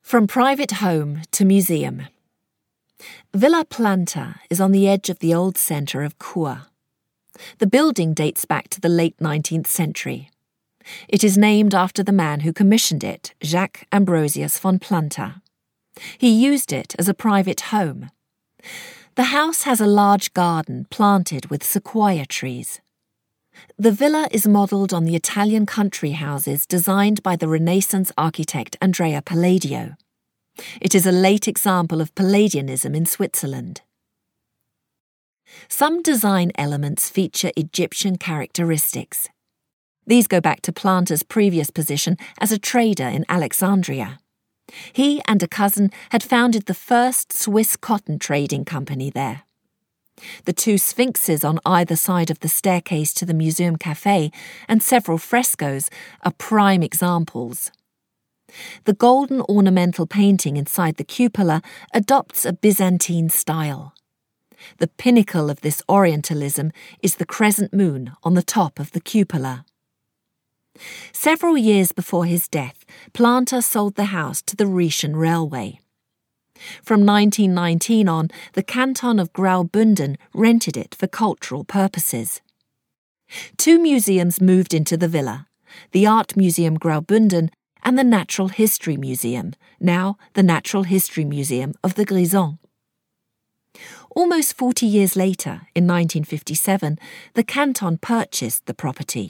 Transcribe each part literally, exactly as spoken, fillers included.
From private home to museum. Villa Planta is on the edge of the old centre of Chur. The building dates back to the late nineteenth century. It is named after the man who commissioned it, Jacques Ambrosius von Planta. He used it as a private home. The house has a large garden planted with sequoia trees. The villa is modelled on the Italian country houses designed by the Renaissance architect Andrea Palladio. It is a late example of Palladianism in Switzerland. Some design elements feature Egyptian characteristics. These go back to Planta's previous position as a trader in Alexandria. He and a cousin had founded the first Swiss cotton trading company there. The two sphinxes on either side of the staircase to the museum café and several frescoes are prime examples. The golden ornamental painting inside the cupola adopts a Byzantine style. The pinnacle of this Orientalism is the crescent moon on the top of the cupola. Several years before his death, Planta sold the house to the Rhaetian Railway. From nineteen nineteen on, the canton of Graubünden rented it for cultural purposes. Two museums moved into the villa, the Art Museum Graubünden and the Natural History Museum, now the Natural History Museum of the Grisons. Almost forty years later, in nineteen fifty-seven, the canton purchased the property.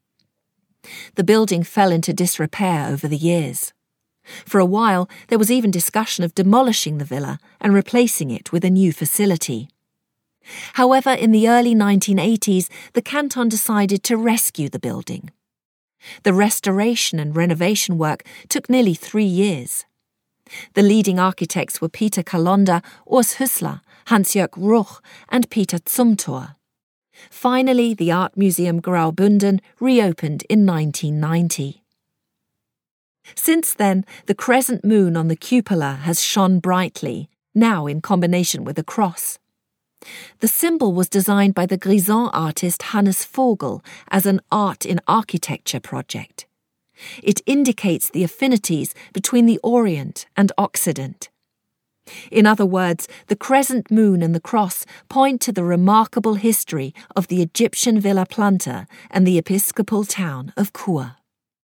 The building fell into disrepair over the years. For a while, there was even discussion of demolishing the villa and replacing it with a new facility. However, in the early nineteen eighties, the canton decided to rescue the building. The restoration and renovation work took nearly three years. The leading architects were Peter Kalonder, Urs Hüssler, Hans-Jörg Ruch, and Peter Zumthor. Finally, the Art Museum Graubünden reopened in nineteen ninety. Since then, the crescent moon on the cupola has shone brightly, now in combination with a cross. The symbol was designed by the Grisons artist Hannes Vogel as an art in architecture project. It indicates the affinities between the Orient and Occident. In other words, the crescent moon and the cross point to the remarkable history of the Egyptian Villa Planta and the episcopal town of Chur.